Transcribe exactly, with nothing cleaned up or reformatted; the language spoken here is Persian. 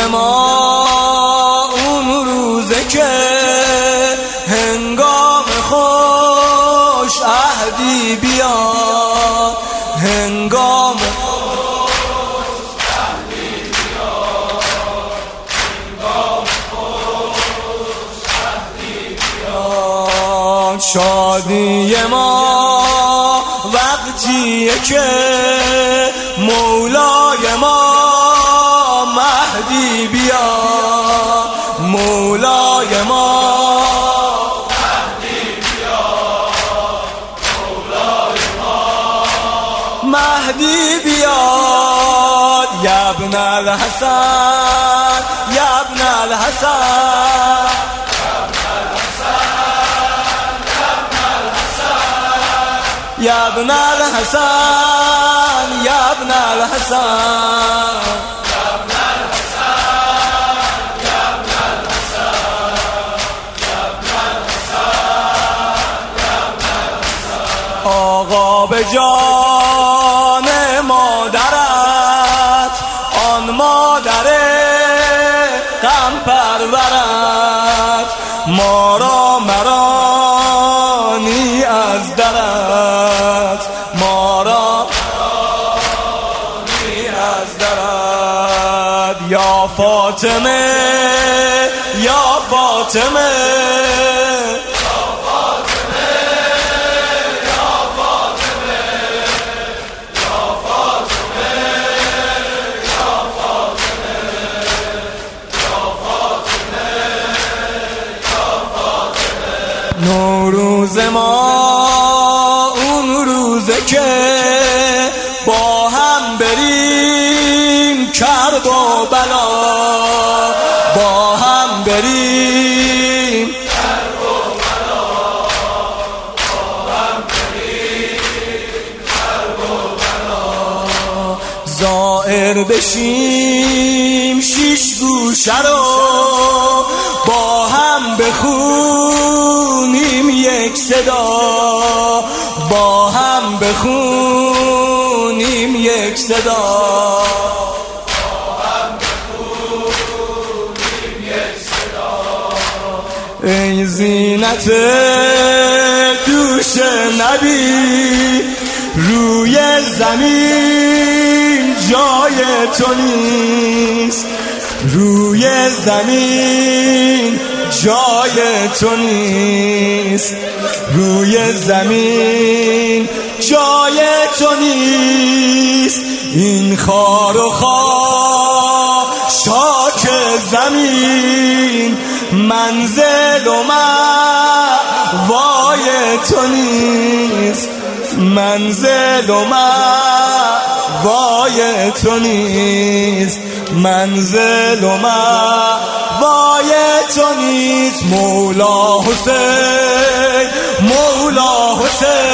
ما اون روزه که هنگام خوش عهدی بیاد، هنگام خوش عهدی بیاد، هنگام خوش عهدی بیاد. شادی ما وقتیه که مولای ما مهدی بیاد، مولای ما مهدی بیاد، مولای ما مهدی بیاد. یا ابن الحسن، یا ابن الحسن، یا ابن الحسن، یا ابن الحسن، آقا به جان مادرت، آن مادر غم پرورت، ما را مرانی از درت، ما را مرانی از درت. یا فاطمه، یا فاطمه، نوروز ما اون روزه که با هم بریم کرب و بلا، با هم بریم کرب و بلا، با هم بریم کرب و بلا. زائر بشیم شیش گوشه رو با هم بخونیم یک صدا، با هم بخونیم یک صدا، با هم بخونیم یک صدا. ای زینت دوش نبی، روی زمین جای تو نیست، روی زمین جای تو نیست، روی زمین جای تو نیست. این خار و خاشاک زمین منزل و مأوای تو نیست، منزل و مأوای تو نیست، منزل و مأوای تو نیست. مولا حسین، مولا حسین،